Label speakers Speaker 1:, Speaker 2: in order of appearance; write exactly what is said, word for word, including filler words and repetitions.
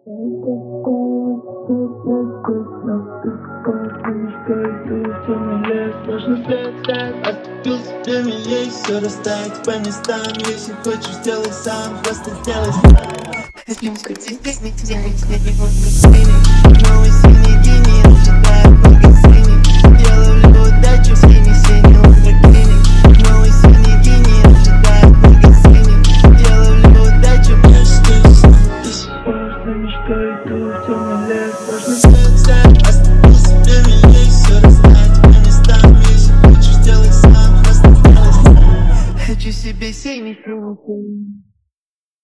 Speaker 1: Сложно свет, оступился, время есть, все расставить по местам. Если хочешь, сделай сам, просто сделай сам. Новый синий гений ожидает в магазине. Я ловлю удачу в синий-синий ламборгини. Новый синий гений ожидает в магазине. Я ловлю удачу, до сих пор за мечтой иду в темный лес. Сложно свет, оступился, время есть, все расставить по местам. Если хочешь, сделай сам, просто сделай сам. Хочу себе синий, синий,